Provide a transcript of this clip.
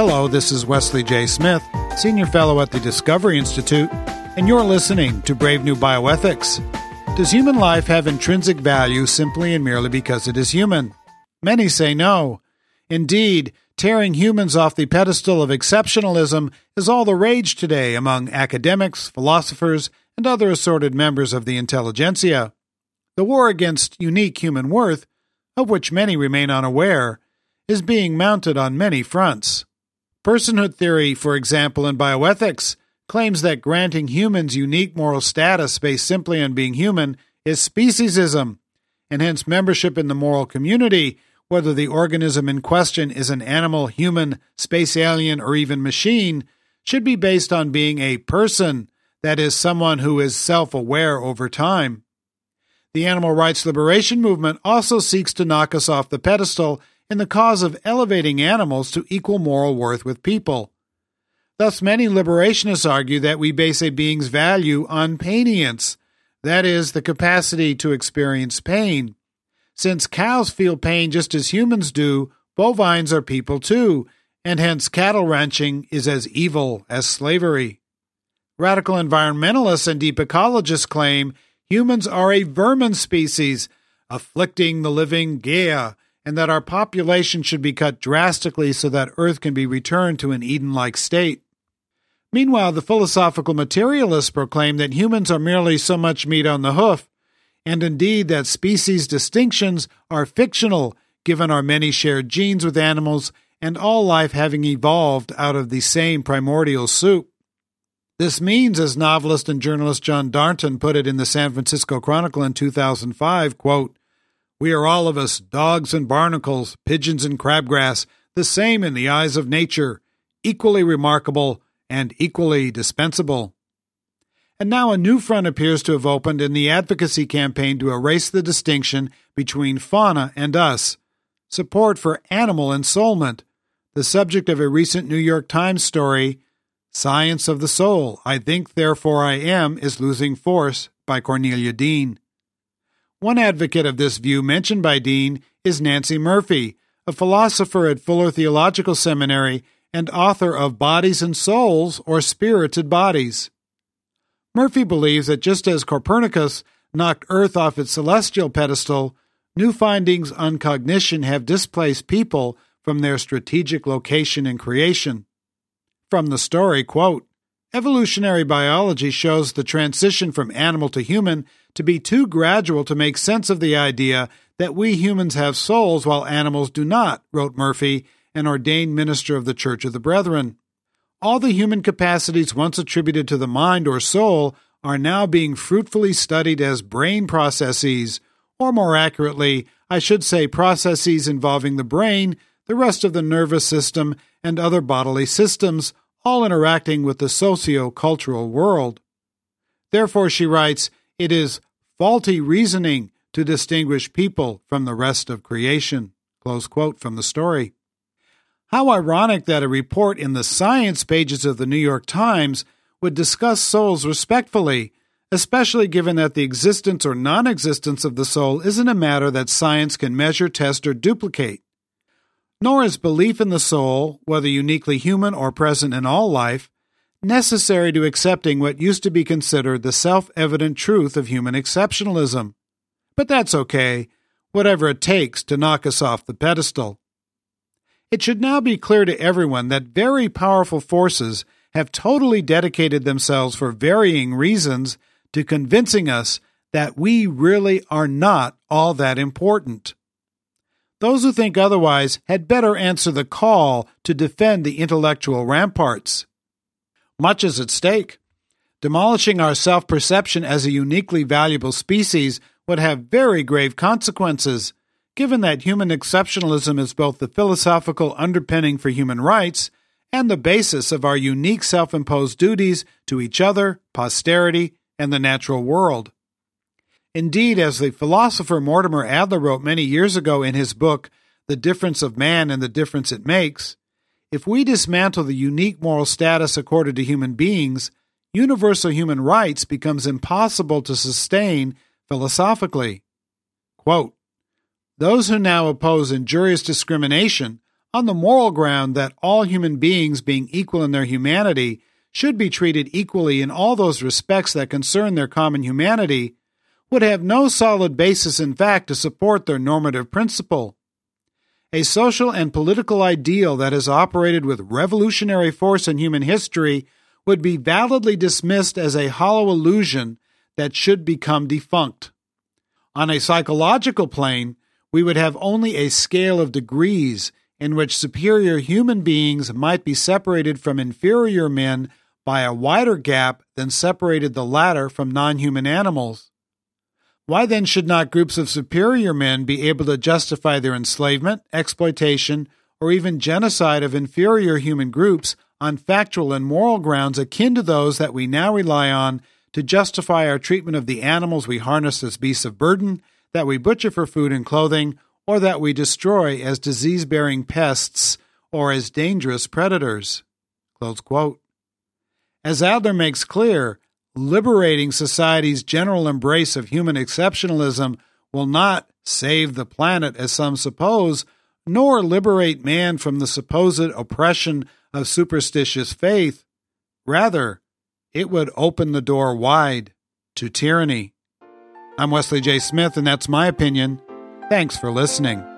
Hello, this is Wesley J. Smith, Senior Fellow at the Discovery Institute, and you're listening to Brave New Bioethics. Does human life have intrinsic value simply and merely because it is human? Many say no. Indeed, tearing humans off the pedestal of exceptionalism is all the rage today among academics, philosophers, and other assorted members of the intelligentsia. The war against unique human worth, of which many remain unaware, is being mounted on many fronts. Personhood theory, for example, in bioethics, claims that granting humans unique moral status based simply on being human is speciesism, and hence membership in the moral community, whether the organism in question is an animal, human, space alien, or even machine, should be based on being a person, that is, someone who is self-aware over time. The animal rights liberation movement also seeks to knock us off the pedestal in the cause of elevating animals to equal moral worth with people. Thus, many liberationists argue that we base a being's value on painience, that is, the capacity to experience pain. Since cows feel pain just as humans do, bovines are people too, and hence cattle ranching is as evil as slavery. Radical environmentalists and deep ecologists claim humans are a vermin species, afflicting the living Gaia, and that our population should be cut drastically so that Earth can be returned to an Eden-like state. Meanwhile, the philosophical materialists proclaim that humans are merely so much meat on the hoof, and indeed that species distinctions are fictional given our many shared genes with animals and all life having evolved out of the same primordial soup. This means, as novelist and journalist John Darnton put it in the San Francisco Chronicle in 2005, quote, "We are all of us dogs and barnacles, pigeons and crabgrass, the same in the eyes of nature, equally remarkable and equally dispensable." And now a new front appears to have opened in the advocacy campaign to erase the distinction between fauna and us. Support for animal ensoulment, the subject of a recent New York Times story, Science of the Soul, I Think Therefore I Am, is Losing Force, by Cornelia Dean. One advocate of this view mentioned by Dean is Nancy Murphy, a philosopher at Fuller Theological Seminary and author of Bodies and Souls, or Spirited Bodies. Murphy believes that just as Copernicus knocked Earth off its celestial pedestal, new findings on cognition have displaced people from their strategic location in creation. From the story, quote, "Evolutionary biology shows the transition from animal to human to be too gradual to make sense of the idea that we humans have souls while animals do not," wrote Murphy, an ordained minister of the Church of the Brethren. "All the human capacities once attributed to the mind or soul are now being fruitfully studied as brain processes, or more accurately, I should say processes involving the brain, the rest of the nervous system, and other bodily systems, all interacting with the socio-cultural world. Therefore," she writes, "it is faulty reasoning to distinguish people from the rest of creation." Close quote from the story. How ironic that a report in the science pages of the New York Times would discuss souls respectfully, especially given that the existence or non-existence of the soul isn't a matter that science can measure, test, or duplicate. Nor is belief in the soul, whether uniquely human or present in all life, necessary to accepting what used to be considered the self-evident truth of human exceptionalism. But that's okay, whatever it takes to knock us off the pedestal. It should now be clear to everyone that very powerful forces have totally dedicated themselves for varying reasons to convincing us that we really are not all that important. Those who think otherwise had better answer the call to defend the intellectual ramparts. Much is at stake. Demolishing our self-perception as a uniquely valuable species would have very grave consequences, given that human exceptionalism is both the philosophical underpinning for human rights and the basis of our unique self-imposed duties to each other, posterity, and the natural world. Indeed, as the philosopher Mortimer Adler wrote many years ago in his book, The Difference of Man and the Difference It Makes, if we dismantle the unique moral status accorded to human beings, universal human rights becomes impossible to sustain philosophically. Quote, "Those who now oppose injurious discrimination on the moral ground that all human beings, being equal in their humanity, should be treated equally in all those respects that concern their common humanity, would have no solid basis in fact to support their normative principle. A social and political ideal that has operated with revolutionary force in human history would be validly dismissed as a hollow illusion that should become defunct. On a psychological plane, we would have only a scale of degrees in which superior human beings might be separated from inferior men by a wider gap than separated the latter from non-human animals. Why then should not groups of superior men be able to justify their enslavement, exploitation, or even genocide of inferior human groups on factual and moral grounds akin to those that we now rely on to justify our treatment of the animals we harness as beasts of burden, that we butcher for food and clothing, or that we destroy as disease-bearing pests or as dangerous predators?" Close quote. As Adler makes clear, liberating society's general embrace of human exceptionalism will not save the planet, as some suppose, nor liberate man from the supposed oppression of superstitious faith. Rather, it would open the door wide to tyranny. I'm Wesley J. Smith, and that's my opinion. Thanks for listening.